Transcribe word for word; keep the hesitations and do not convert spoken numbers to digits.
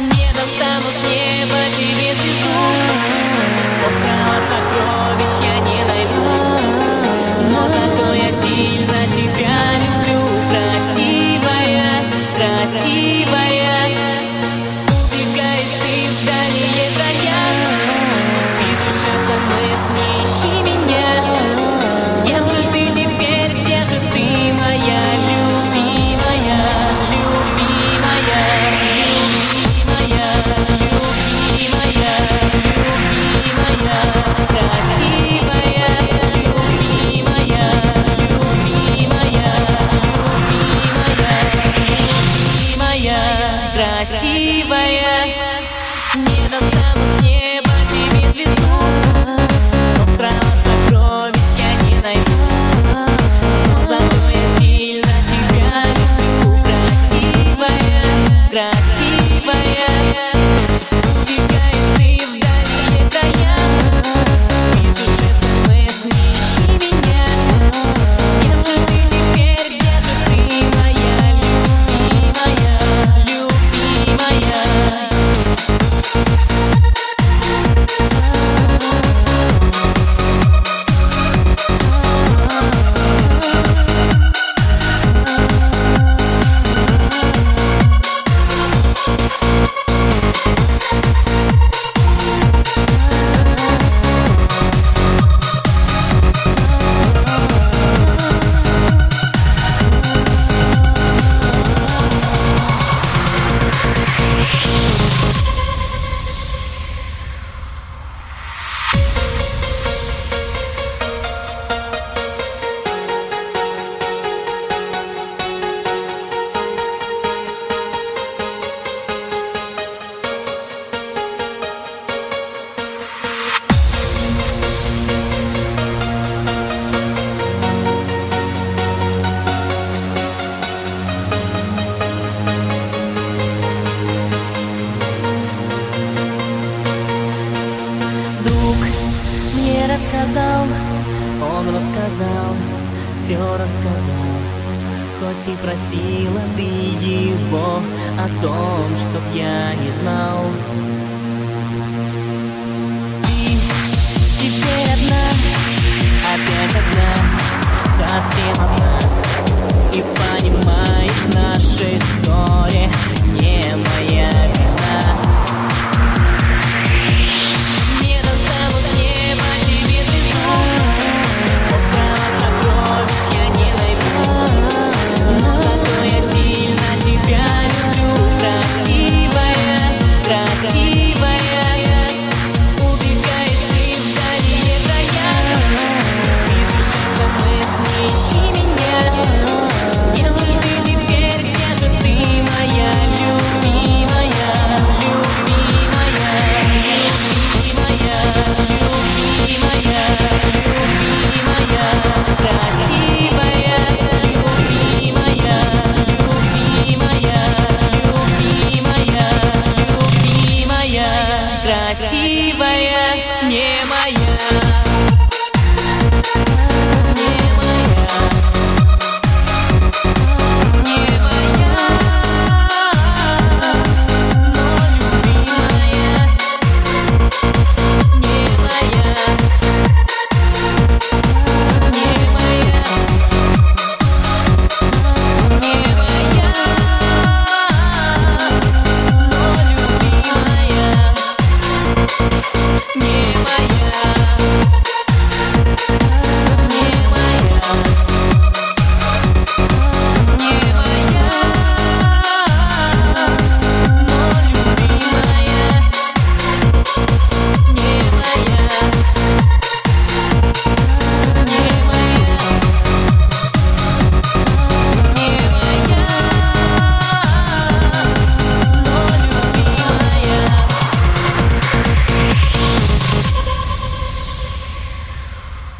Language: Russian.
Не достану с неба тебе звезду, острова сокровищ я не найду, но зато я сильно тебя люблю, красивая, красивая. Убегаешь ты в дальние края, пишешь смс, не ищи меня. С кем же ты теперь, где же ты, моя любимая, любимая, любимая, любимая, любимая, красивая, любимая, любимая, любимая, любимая, красивая. Не достану с неба тебе звезду, острова сокровищ я не найду, но зато я сильно тебя люблю, красивая, красивая. Убегаешь ты в дальние края, пишешь смс, не ищи меня. С кем же ты теперь, где же ты, моя любимая, любимая? Мне рассказал, он рассказал, все рассказал, хоть и просила ты его о том, чтоб я не знал. Ты теперь одна, опять одна, совсем одна, и понимаешь наши